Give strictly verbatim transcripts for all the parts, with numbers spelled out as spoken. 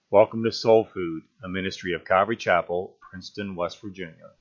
Welcome to Soul Food, a ministry of Calvary Chapel, Princeton, West Virginia.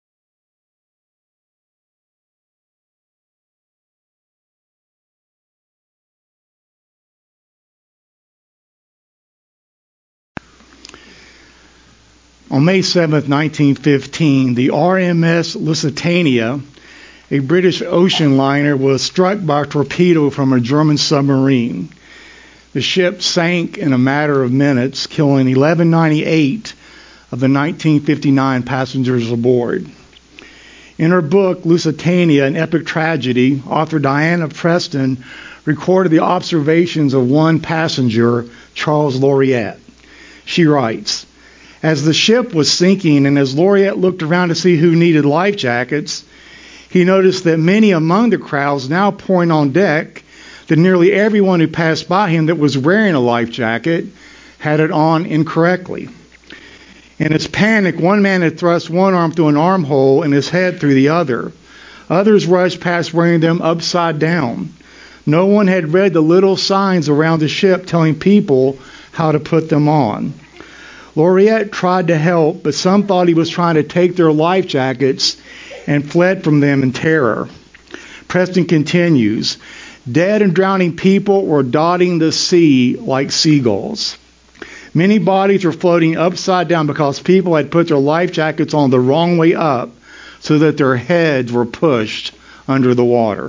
On May seventh, nineteen fifteen, the R M S Lusitania, a British ocean liner, was struck by a torpedo from a German submarine. The ship sank in a matter of minutes, killing eleven ninety-eight of the nineteen fifty-nine passengers aboard. In her book, Lusitania, An Epic Tragedy, author Diana Preston recorded the observations of one passenger, Charles Laureat. She writes, "As the ship was sinking and as Laureat looked around to see who needed life jackets, he noticed that many among the crowds now pouring on deck, that nearly everyone who passed by him that was wearing a life jacket had it on incorrectly. In his panic, one man had thrust one arm through an armhole and his head through the other. Others rushed past wearing them upside down. No one had read the little signs around the ship telling people how to put them on. Laureat tried to help, but some thought he was trying to take their life jackets and fled from them in terror." Preston continues, "Dead and drowning people were dotting the sea like seagulls. Many bodies were floating upside down because people had put their life jackets on the wrong way up so that their heads were pushed under the water."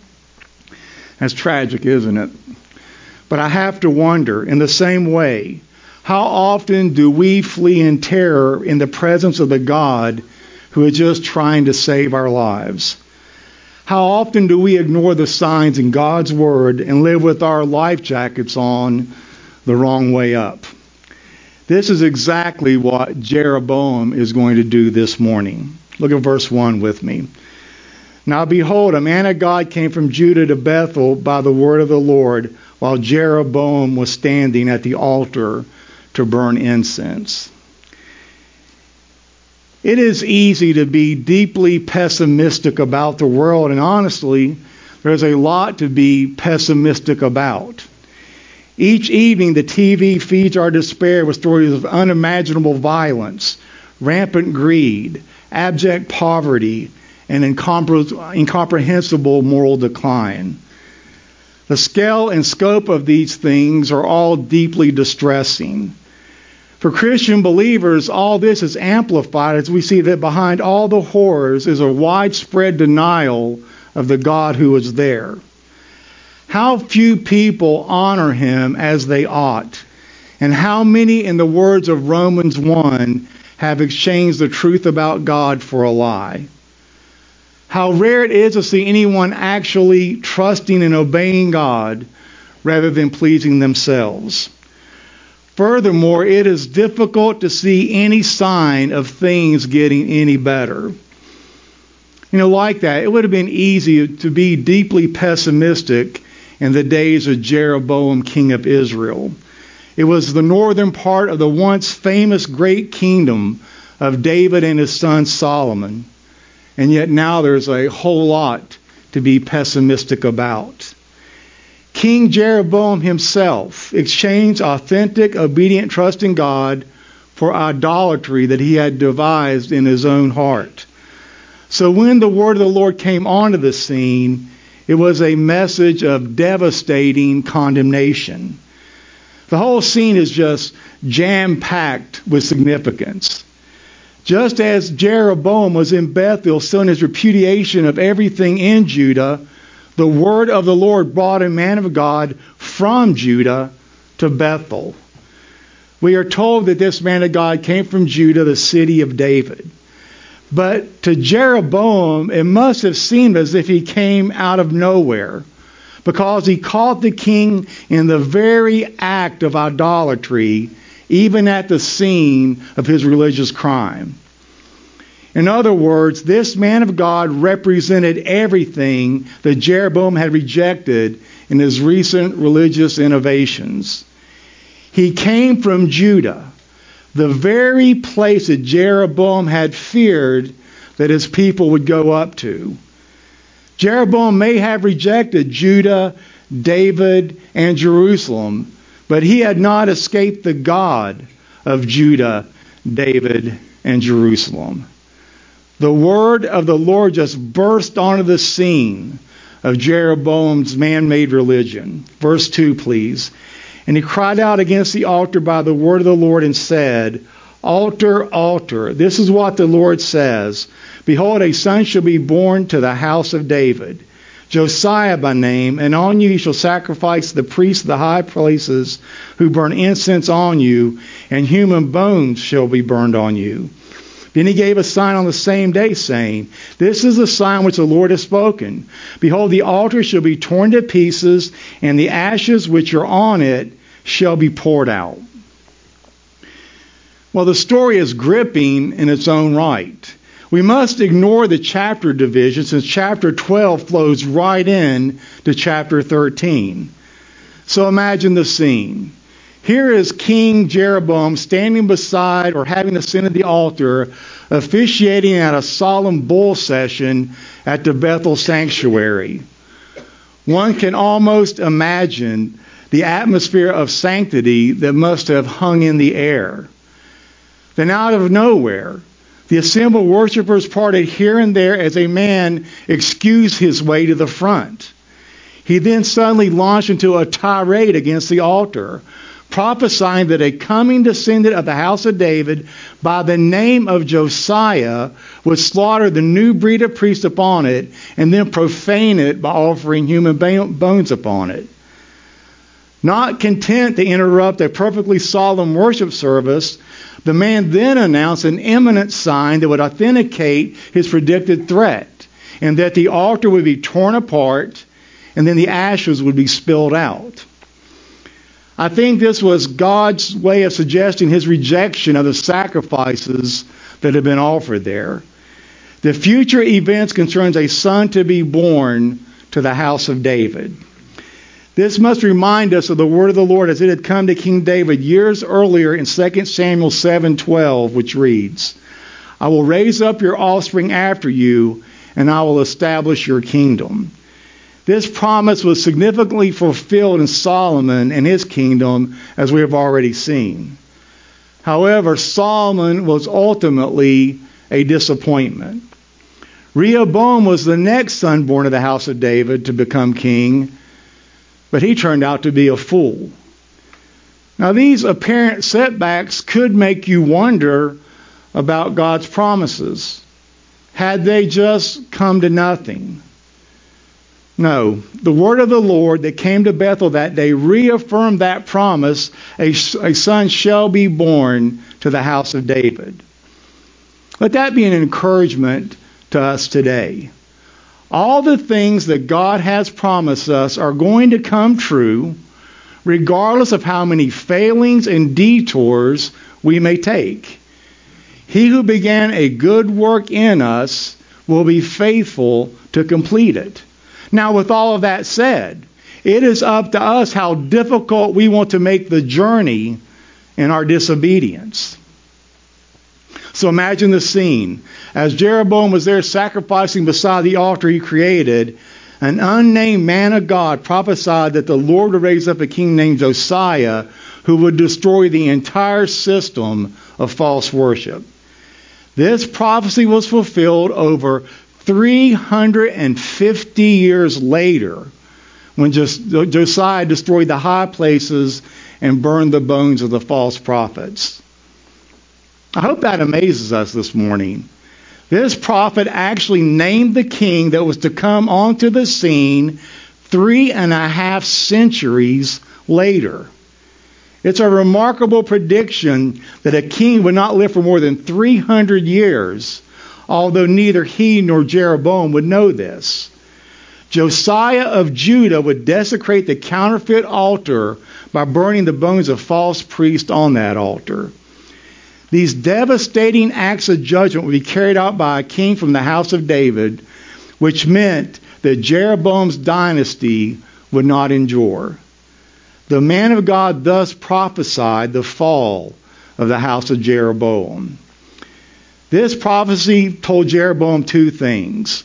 That's tragic, isn't it? But I have to wonder, in the same way, how often do we flee in terror in the presence of the God who is just trying to save our lives? How often do we ignore the signs in God's Word and live with our life jackets on the wrong way up? This is exactly what Jeroboam is going to do this morning. Look at verse one with me. "Now behold, a man of God came from Judah to Bethel by the word of the Lord, while Jeroboam was standing at the altar to burn incense." It is easy to be deeply pessimistic about the world, and honestly, there's a lot to be pessimistic about. Each evening, the T V feeds our despair with stories of unimaginable violence, rampant greed, abject poverty, and incompre- incomprehensible moral decline. The scale and scope of these things are all deeply distressing. For Christian believers, all this is amplified as we see that behind all the horrors is a widespread denial of the God who is there. How few people honor him as they ought, and how many, in the words of Romans one, have exchanged the truth about God for a lie. How rare it is to see anyone actually trusting and obeying God rather than pleasing themselves. Furthermore, it is difficult to see any sign of things getting any better. You know, like that, it would have been easy to be deeply pessimistic in the days of Jeroboam, king of Israel. It was the northern part of the once famous great kingdom of David and his son Solomon. And yet now there's a whole lot to be pessimistic about. King Jeroboam himself exchanged authentic, obedient trust in God for idolatry that he had devised in his own heart. So when the word of the Lord came onto the scene, it was a message of devastating condemnation. The whole scene is just jam-packed with significance. Just as Jeroboam was in Bethel, still in his repudiation of everything in Judah, the word of the Lord brought a man of God from Judah to Bethel. We are told that this man of God came from Judah, the city of David. But to Jeroboam, it must have seemed as if he came out of nowhere, because he caught the king in the very act of idolatry, even at the scene of his religious crime. In other words, this man of God represented everything that Jeroboam had rejected in his recent religious innovations. He came from Judah, the very place that Jeroboam had feared that his people would go up to. Jeroboam may have rejected Judah, David, and Jerusalem, but he had not escaped the God of Judah, David, and Jerusalem. The word of the Lord just burst onto the scene of Jeroboam's man-made religion. Verse two, please. And he cried out against the altar by the word of the Lord and said, Altar, altar, this is what the Lord says. Behold, a son shall be born to the house of David, Josiah by name, and on you he shall sacrifice the priests of the high places who burn incense on you, and human bones shall be burned on you. Then he gave a sign on the same day, saying, This is the sign which the Lord has spoken. Behold, the altar shall be torn to pieces, and the ashes which are on it shall be poured out. Well, the story is gripping in its own right. We must ignore the chapter division since chapter twelve flows right in to chapter thirteen. So imagine the scene. Here is King Jeroboam standing beside or having the sin at the altar, officiating at a solemn bull session at the Bethel sanctuary. One can almost imagine the atmosphere of sanctity that must have hung in the air. Then out of nowhere, the assembled worshipers parted here and there as a man excused his way to the front. He then suddenly launched into a tirade against the altar, prophesying that a coming descendant of the house of David by the name of Josiah would slaughter the new breed of priests upon it and then profane it by offering human bones upon it. Not content to interrupt a perfectly solemn worship service, the man then announced an imminent sign that would authenticate his predicted threat, and that the altar would be torn apart and then the ashes would be spilled out. I think this was God's way of suggesting his rejection of the sacrifices that had been offered there. The future events concerns a son to be born to the house of David. This must remind us of the word of the Lord as it had come to King David years earlier in Second Samuel seven twelve, which reads, I will raise up your offspring after you, and I will establish your kingdom. This promise was significantly fulfilled in Solomon and his kingdom, as we have already seen. However, Solomon was ultimately a disappointment. Rehoboam was the next son born of the house of David to become king, but he turned out to be a fool. Now, these apparent setbacks could make you wonder about God's promises. Had they just come to nothing? No, the word of the Lord that came to Bethel that day reaffirmed that promise, a, a son shall be born to the house of David. Let that be an encouragement to us today. All the things that God has promised us are going to come true, regardless of how many failings and detours we may take. He who began a good work in us will be faithful to complete it. Now, with all of that said, it is up to us how difficult we want to make the journey in our disobedience. So imagine the scene. As Jeroboam was there sacrificing beside the altar he created, an unnamed man of God prophesied that the Lord would raise up a king named Josiah who would destroy the entire system of false worship. This prophecy was fulfilled over three hundred fifty years later when Josiah destroyed the high places and burned the bones of the false prophets. I hope that amazes us this morning. This prophet actually named the king that was to come onto the scene three and a half centuries later. It's a remarkable prediction that a king would not live for more than three hundred years, although neither he nor Jeroboam would know this. Josiah of Judah would desecrate the counterfeit altar by burning the bones of false priests on that altar. These devastating acts of judgment would be carried out by a king from the house of David, which meant that Jeroboam's dynasty would not endure. The man of God thus prophesied the fall of the house of Jeroboam. This prophecy told Jeroboam two things.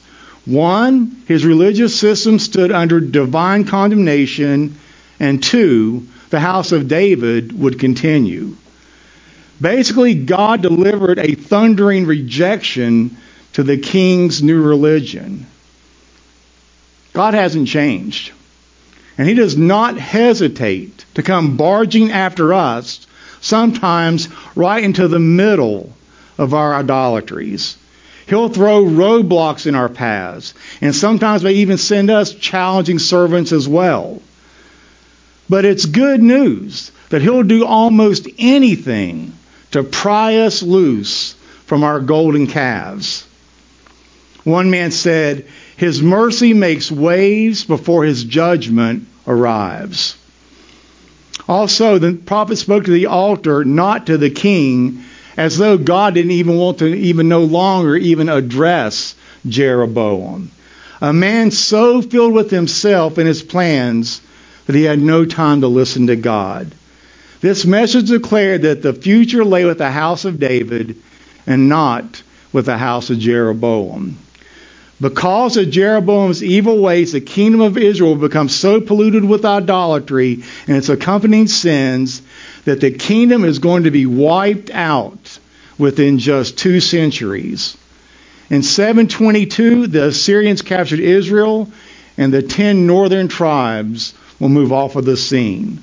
One, his religious system stood under divine condemnation, and two, the house of David would continue. Basically, God delivered a thundering rejection to the king's new religion. God hasn't changed. And he does not hesitate to come barging after us, sometimes right into the middle of our idolatries. He'll throw roadblocks in our paths, and sometimes may even send us challenging servants as well. But it's good news that he'll do almost anything to pry us loose from our golden calves. One man said, "His mercy makes waves before his judgment arrives." Also, the prophet spoke to the altar, not to the king, as though God didn't even want to even no longer even address Jeroboam. A man so filled with himself and his plans that he had no time to listen to God. This message declared that the future lay with the house of David and not with the house of Jeroboam. Because of Jeroboam's evil ways, the kingdom of Israel will become so polluted with idolatry and its accompanying sins that the kingdom is going to be wiped out within just two centuries. In seven twenty-two, the Assyrians captured Israel, and the ten northern tribes will move off of the scene.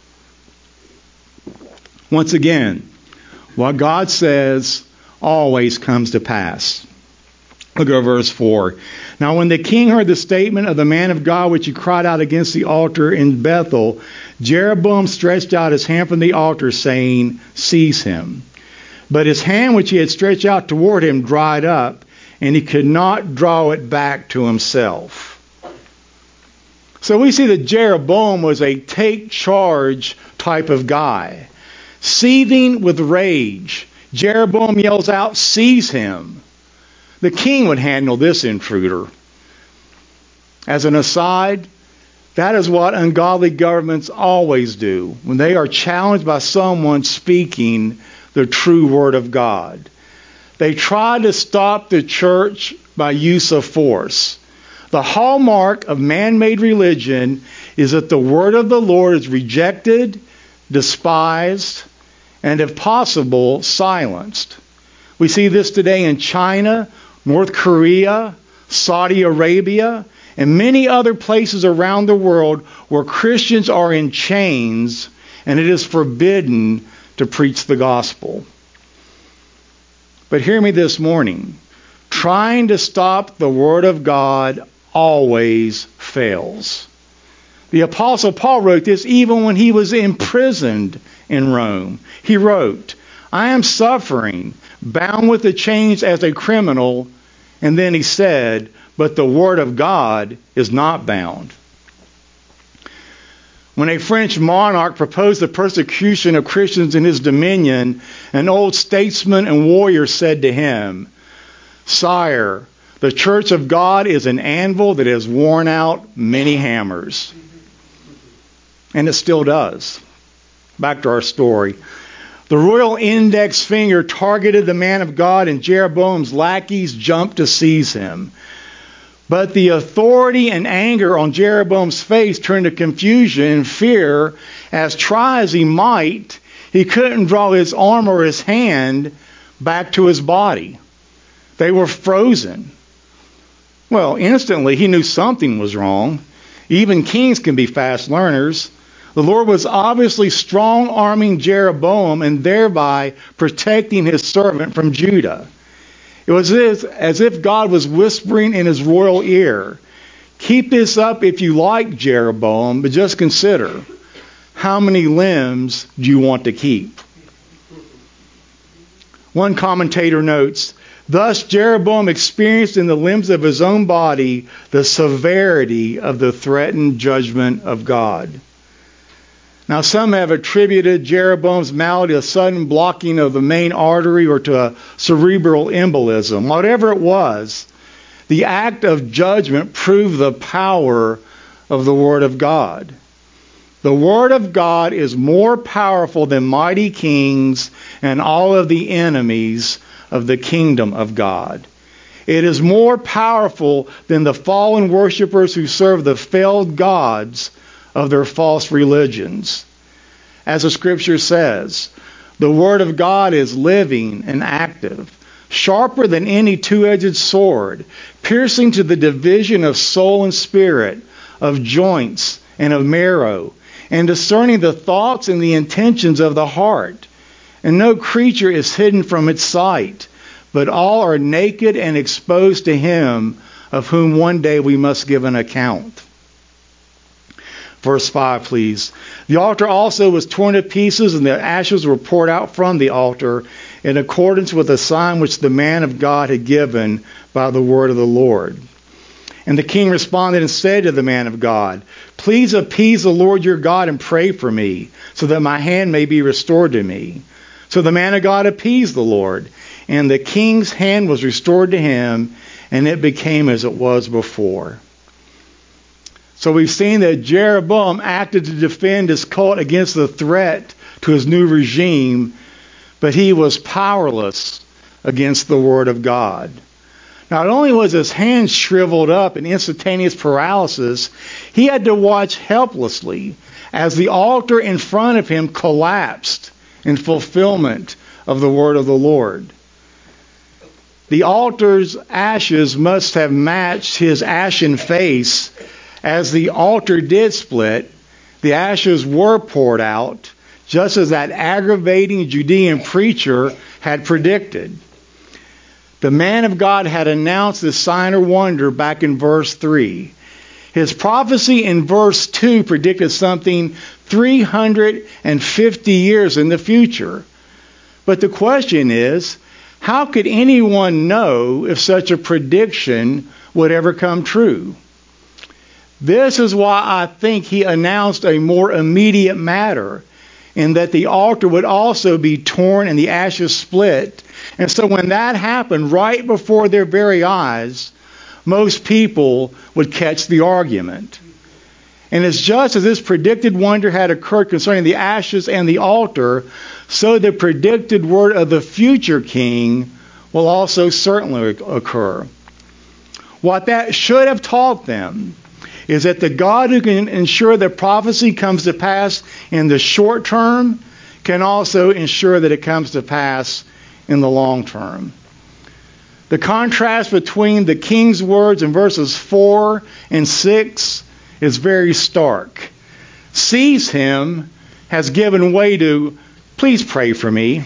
Once again, what God says always comes to pass. Look at verse four. Now when the king heard the statement of the man of God which he cried out against the altar in Bethel, Jeroboam stretched out his hand from the altar, saying, "Seize him." But his hand which he had stretched out toward him dried up, and he could not draw it back to himself. So we see that Jeroboam was a take charge type of guy. Seething with rage, Jeroboam yells out, "Seize him." The king would handle this intruder. As an aside, that is what ungodly governments always do when they are challenged by someone speaking the true word of God. They try to stop the church by use of force. The hallmark of man-made religion is that the word of the Lord is rejected, despised, and if possible, silenced. We see this today in China, North Korea, Saudi Arabia, and many other places around the world where Christians are in chains and it is forbidden to preach the gospel. But hear me this morning. Trying to stop the word of God always fails. The Apostle Paul wrote this even when he was imprisoned in Rome. He wrote, "I am suffering, bound with the chains as a criminal." And then he said, "But the word of God is not bound." When a French monarch proposed the persecution of Christians in his dominion, an old statesman and warrior said to him, "Sire, the church of God is an anvil that has worn out many hammers." And it still does. Back to our story. The royal index finger targeted the man of God, and Jeroboam's lackeys jumped to seize him. But the authority and anger on Jeroboam's face turned to confusion and fear, as try as he might, he couldn't draw his arm or his hand back to his body. They were frozen. Well, instantly he knew something was wrong. Even kings can be fast learners. The Lord was obviously strong-arming Jeroboam and thereby protecting his servant from Judah. It was as, as if God was whispering in his royal ear, "Keep this up if you like, Jeroboam, but just consider, how many limbs do you want to keep?" One commentator notes, "Thus Jeroboam experienced in the limbs of his own body the severity of the threatened judgment of God." Now, some have attributed Jeroboam's malady to a sudden blocking of the main artery or to a cerebral embolism. Whatever it was, the act of judgment proved the power of the Word of God. The Word of God is more powerful than mighty kings and all of the enemies of the kingdom of God. It is more powerful than the fallen worshipers who serve the failed gods of their false religions. as the scripture says. The word of God is living and active, sharper than any two-edged sword, piercing to the division of soul and spirit, of joints and of marrow, and discerning the thoughts and the intentions of the heart. And no creature is hidden from its sight, but all are naked and exposed to him of whom one day we must give an account. Verse five, please. The altar also was torn to pieces, and the ashes were poured out from the altar in accordance with the sign which the man of God had given by the word of the Lord. And the king responded and said to the man of God, "Please appease the Lord your God and pray for me, so that my hand may be restored to me." So the man of God appeased the Lord, and the king's hand was restored to him, and it became as it was before. So we've seen that Jeroboam acted to defend his cult against the threat to his new regime, but he was powerless against the word of God. Not only was his hand shriveled up in instantaneous paralysis, he had to watch helplessly as the altar in front of him collapsed in fulfillment of the word of the Lord. The altar's ashes must have matched his ashen face. As the altar did split, the ashes were poured out, just as that aggravating Judean preacher had predicted. The man of God had announced this sign or wonder back in verse three. His prophecy in verse two predicted something three hundred fifty years in the future. But the question is, how could anyone know if such a prediction would ever come true? This is why I think he announced a more immediate matter, in that the altar would also be torn and the ashes split. And so when that happened right before their very eyes, most people would catch the argument. And it's just as this predicted wonder had occurred concerning the ashes and the altar, so the predicted word of the future king will also certainly occur. What that should have taught them is that the God who can ensure that prophecy comes to pass in the short term can also ensure that it comes to pass in the long term. The contrast between the king's words in verses four and six is very stark. Seize him has given way to, "Please pray for me."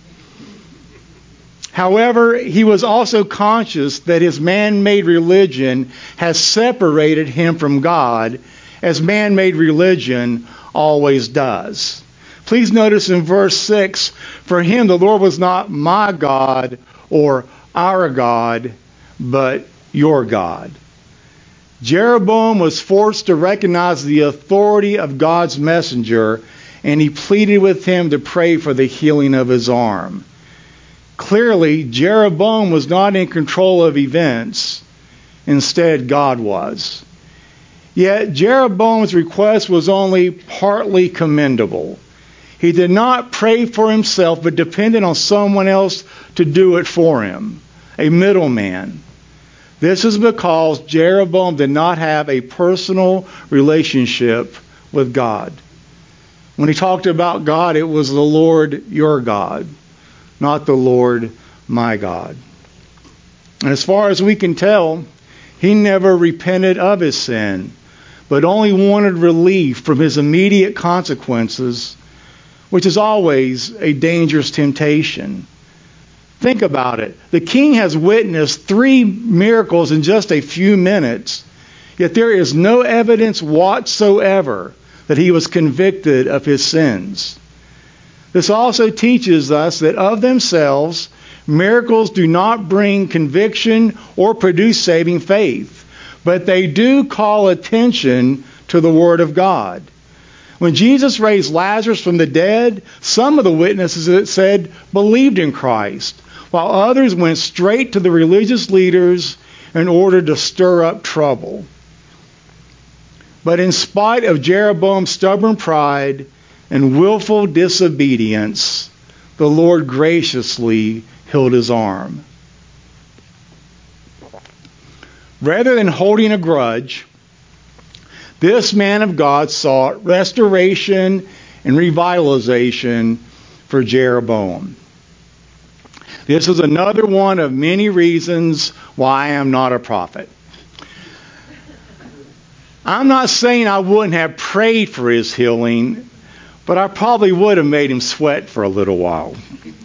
However, he was also conscious that his man-made religion has separated him from God, as man-made religion always does. Please notice in verse six, for him the Lord was not my God or our God, but your God. Jeroboam was forced to recognize the authority of God's messenger, and he pleaded with him to pray for the healing of his arm. Clearly, Jeroboam was not in control of events. Instead, God was. Yet, Jeroboam's request was only partly commendable. He did not pray for himself, but depended on someone else to do it for him, a middleman. This is because Jeroboam did not have a personal relationship with God. When he talked about God, it was the Lord your God, not the Lord my God. And as far as we can tell, he never repented of his sin, but only wanted relief from his immediate consequences, which is always a dangerous temptation. Think about it. The king has witnessed three miracles in just a few minutes, yet there is no evidence whatsoever that he was convicted of his sins. This also teaches us that of themselves, miracles do not bring conviction or produce saving faith, but they do call attention to the Word of God. When Jesus raised Lazarus from the dead, some of the witnesses, it said, believed in Christ, while others went straight to the religious leaders in order to stir up trouble. But in spite of Jeroboam's stubborn pride and willful disobedience, the Lord graciously healed his arm. Rather than holding a grudge, this man of God sought restoration and revitalization for Jeroboam. This is another one of many reasons why I am not a prophet. I'm not saying I wouldn't have prayed for his healing, but I probably would have made him sweat for a little while.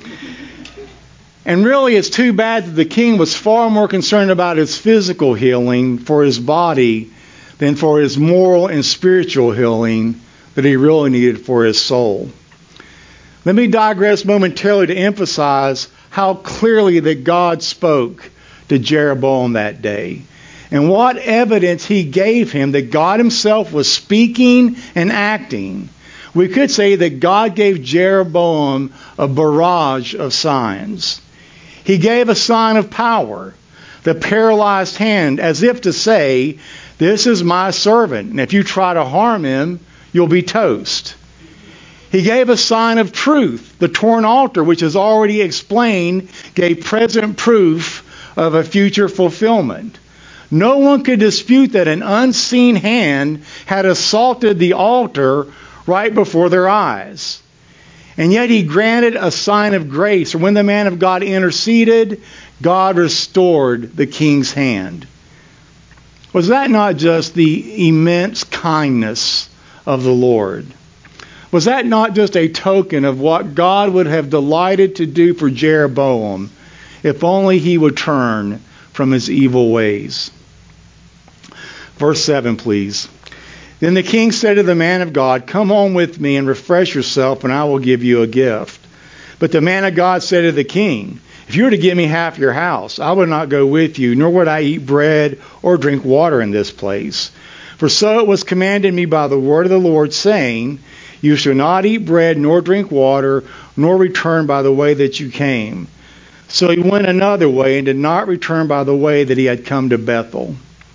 And really, it's too bad that the king was far more concerned about his physical healing for his body than for his moral and spiritual healing that he really needed for his soul. Let me digress momentarily to emphasize how clearly that God spoke to Jeroboam that day, and what evidence he gave him that God himself was speaking and acting. We could say that God gave Jeroboam a barrage of signs. He gave a sign of power, the paralyzed hand, as if to say, this is my servant, and if you try to harm him, you'll be toast. He gave a sign of truth, the torn altar, which is already explained, gave present proof of a future fulfillment. No one could dispute that an unseen hand had assaulted the altar right before their eyes. And yet he granted a sign of grace. When the man of God interceded, God restored the king's hand. Was that not just the immense kindness of the Lord? Was that not just a token of what God would have delighted to do for Jeroboam if only he would turn from his evil ways? Verse seven, please. Then the king said to the man of God, come home with me and refresh yourself, and I will give you a gift. But the man of God said to the king, if you were to give me half your house, I would not go with you, nor would I eat bread or drink water in this place. For so it was commanded me by the word of the Lord, saying, you shall not eat bread nor drink water, nor return by the way that you came. So he went another way and did not return by the way that he had come to Bethel.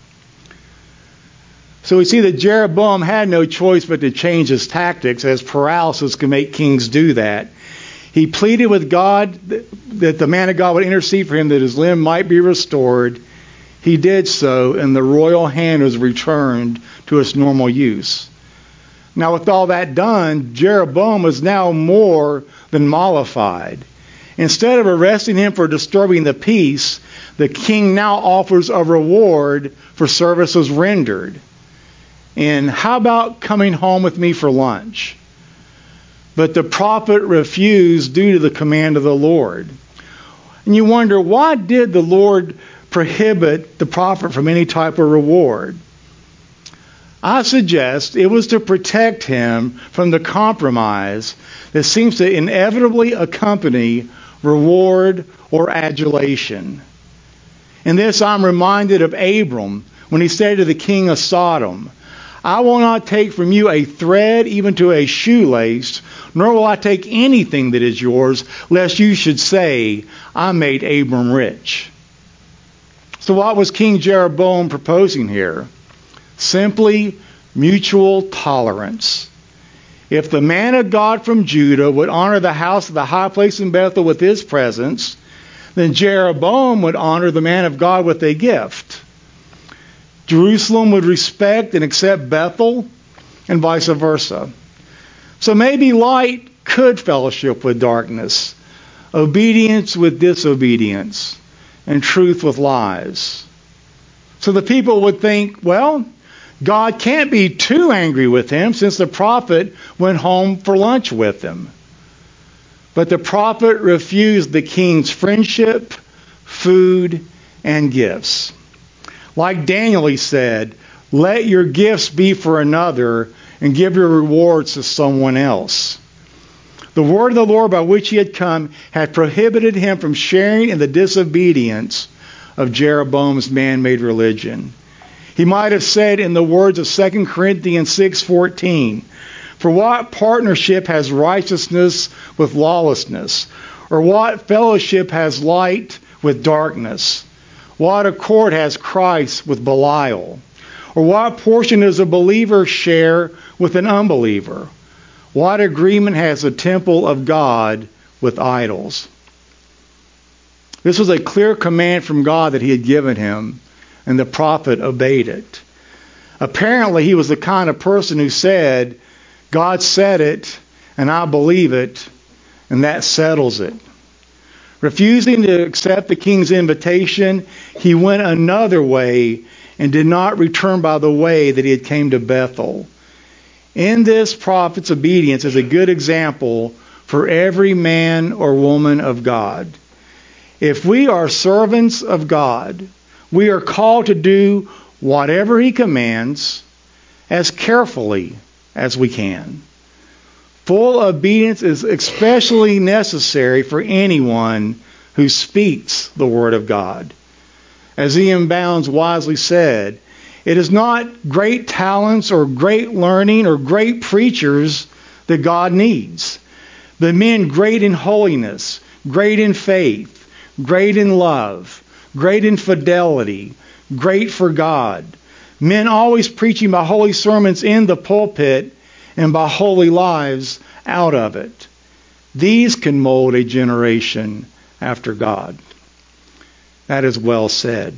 So we see that Jeroboam had no choice but to change his tactics, as paralysis can make kings do that. He pleaded with God that the man of God would intercede for him, that his limb might be restored. He did so, and the royal hand was returned to its normal use. Now, with all that done, Jeroboam was now more than mollified. Instead of arresting him for disturbing the peace, the king now offers a reward for services rendered. And how about coming home with me for lunch? But the prophet refused due to the command of the Lord. And you wonder, why did the Lord prohibit the prophet from any type of reward? I suggest it was to protect him from the compromise that seems to inevitably accompany reward or adulation. In this, I'm reminded of Abram when he said to the king of Sodom, I will not take from you a thread, even to a shoelace, nor will I take anything that is yours, lest you should say, I made Abram rich. So what was King Jeroboam proposing here? Simply mutual tolerance. If the man of God from Judah would honor the house of the high place in Bethel with his presence, then Jeroboam would honor the man of God with a gift. Jerusalem would respect and accept Bethel, and vice versa. So maybe light could fellowship with darkness, obedience with disobedience, and truth with lies. So the people would think, well, God can't be too angry with him since the prophet went home for lunch with him. But the prophet refused the king's friendship, food, and gifts. Like Daniel, he said, let your gifts be for another and give your rewards to someone else. The word of the Lord by which he had come had prohibited him from sharing in the disobedience of Jeroboam's man-made religion. He might have said in the words of Second Corinthians six fourteen, for what partnership has righteousness with lawlessness? Or what fellowship has light with darkness? What accord has Christ with Belial? Or what portion does a believer share with an unbeliever? What agreement has the temple of God with idols? This was a clear command from God that he had given him, and the prophet obeyed it. Apparently, he was the kind of person who said, God said it, And I believe it, and that settles it. Refusing to accept the king's invitation, he went another way and did not return by the way that he had came to Bethel. In this, prophet's obedience is a good example for every man or woman of God. If we are servants of God, we are called to do whatever he commands as carefully as we can. Full obedience is especially necessary for anyone who speaks the Word of God. As Ian Bounds wisely said, it is not great talents or great learning or great preachers that God needs, but men great in holiness, great in faith, great in love, great in fidelity, great for God. Men always preaching by holy sermons in the pulpit and by holy lives out of it. These can mold a generation after God. That is well said.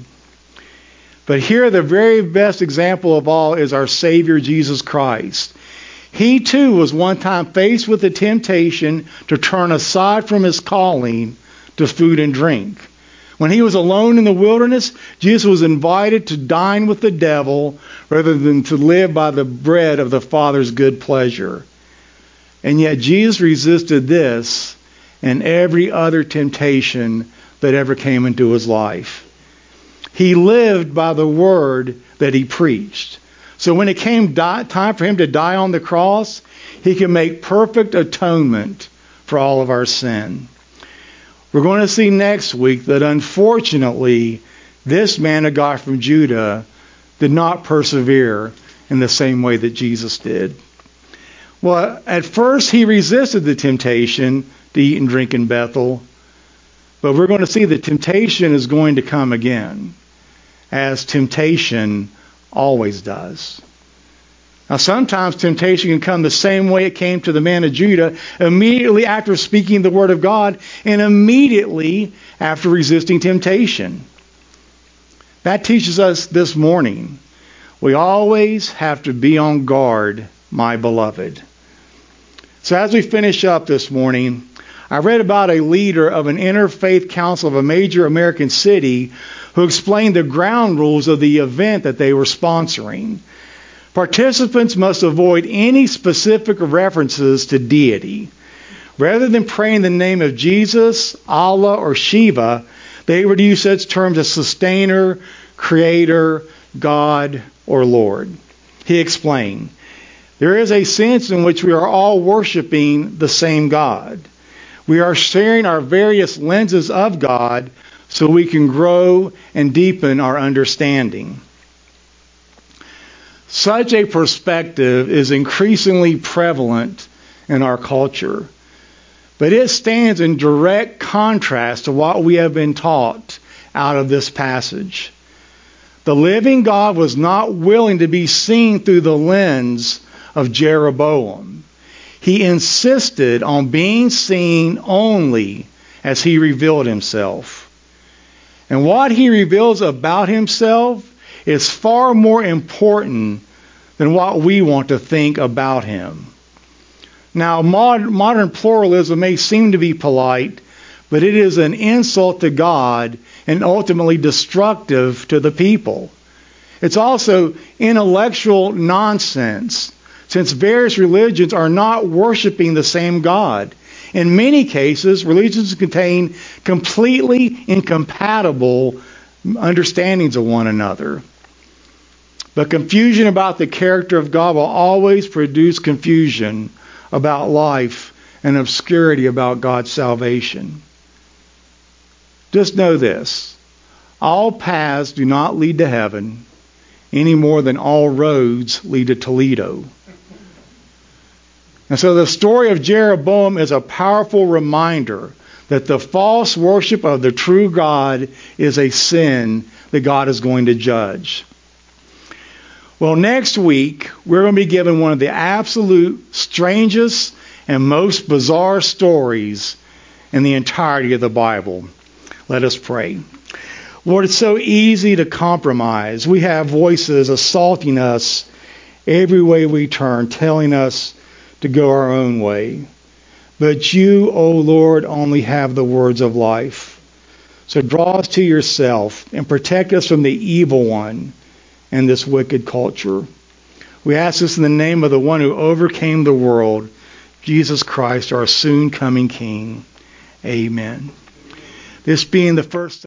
But here the very best example of all is our Savior Jesus Christ. He too was one time faced with the temptation to turn aside from his calling to food and drink. When he was alone in the wilderness, Jesus was invited to dine with the devil rather than to live by the bread of the Father's good pleasure. And yet Jesus resisted this and every other temptation that ever came into his life. He lived by the word that he preached. So when it came die, time for him to die on the cross, he could make perfect atonement for all of our sin. We're going to see next week that unfortunately, this man of God from Judah did not persevere in the same way that Jesus did. Well, at first he resisted the temptation to eat and drink in Bethel, but we're going to see that temptation is going to come again, as temptation always does. Now, sometimes temptation can come the same way it came to the man of Judah, immediately after speaking the word of God and immediately after resisting temptation. That teaches us this morning, we always have to be on guard, my beloved. So as we finish up this morning, I read about a leader of an interfaith council of a major American city who explained the ground rules of the event that they were sponsoring. Participants must avoid any specific references to deity. Rather than praying in the name of Jesus, Allah, or Shiva, they would use such terms as sustainer, creator, God, or Lord. He explained, there is a sense in which we are all worshiping the same God. We are sharing our various lenses of God so we can grow and deepen our understanding. Such a perspective is increasingly prevalent in our culture, but it stands in direct contrast to what we have been taught out of this passage. The living God was not willing to be seen through the lens of Jeroboam. He insisted on being seen only as he revealed himself. And what he reveals about himself is far more important than what we want to think about him. Now, mod- modern pluralism may seem to be polite, but it is an insult to God and ultimately destructive to the people. It's also intellectual nonsense, since various religions are not worshiping the same God. In many cases, religions contain completely incompatible understandings of one another. But confusion about the character of God will always produce confusion about life and obscurity about God's salvation. Just know this. All paths do not lead to heaven any more than all roads lead to Toledo. And so the story of Jeroboam is a powerful reminder that the false worship of the true God is a sin that God is going to judge. Well, next week, we're going to be given one of the absolute strangest and most bizarre stories in the entirety of the Bible. Let us pray. Lord, it's so easy to compromise. We have voices assaulting us every way we turn, telling us to go our own way. But you, O Lord, only have the words of life. So draw us to yourself and protect us from the evil one and this wicked culture. We ask this in the name of the one who overcame the world, Jesus Christ, our soon coming King. Amen. This being the first